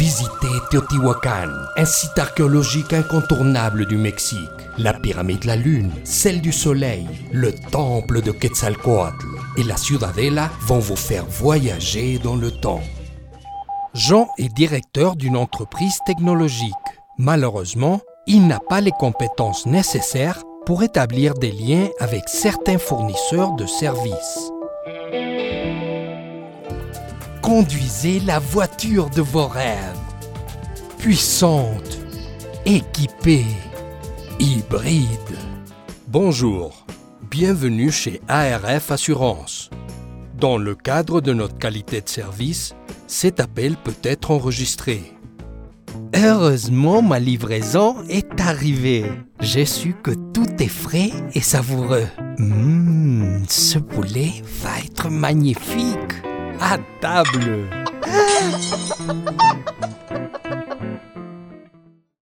Visitez Teotihuacan, un site archéologique incontournable du Mexique. La pyramide de la Lune, celle du Soleil, le temple de Quetzalcoatl et la Ciudadela vont vous faire voyager dans le temps. Jean est directeur d'une entreprise technologique. Malheureusement, il n'a pas les compétences nécessaires pour établir des liens avec certains fournisseurs de services. Conduisez la voiture de vos rêves. Puissante, équipée, hybride. Bonjour, bienvenue chez ARF Assurance. Dans le cadre de notre qualité de service, cet appel peut être enregistré. Heureusement, ma livraison est arrivée. J'ai su que tout est frais et savoureux. Ce poulet va être magnifique. À table.